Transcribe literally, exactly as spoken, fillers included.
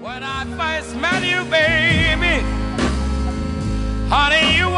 When I first met you, baby, honey, you